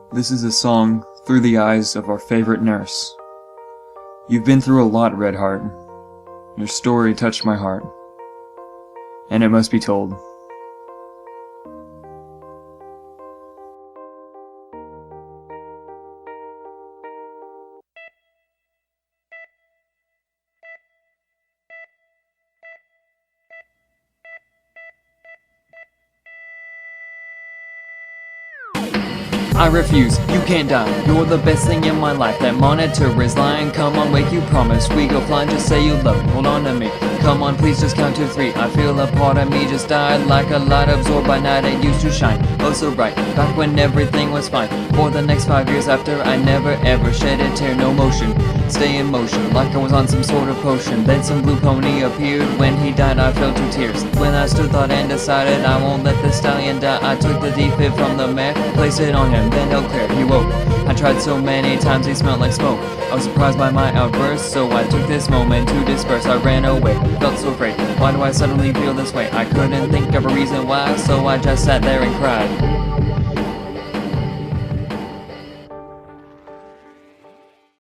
This is a song through the eyes of our favorite nurse. You've been through a lot, Redheart. Your story touched my heart, and it must be told. I refuse, you can't die. You're the best thing in my life. That monitor is lying. Come on, wake, you promise. We go flying, just say you love me. Hold on to me. Come on, please just count to 3. I feel a part of me just died. Like a light absorbed by night, it used to shine. Oh, so bright, back when everything was fine. For the next 5 years after, I never ever shed a tear. No motion, stay in motion, like I was on some sort of potion. Then some blue pony appeared. When he died, I fell to tears. When I stood, thought, and decided I won't let the stallion die, I took the defib from the mare, placed it on him, then Eau Claire, he woke. I tried so many times, he smelled like smoke. I was surprised by my outburst, so I took this moment to disperse. I ran away, felt so afraid. Why do I suddenly feel this way? I couldn't think of a reason why, so I just sat there and cried.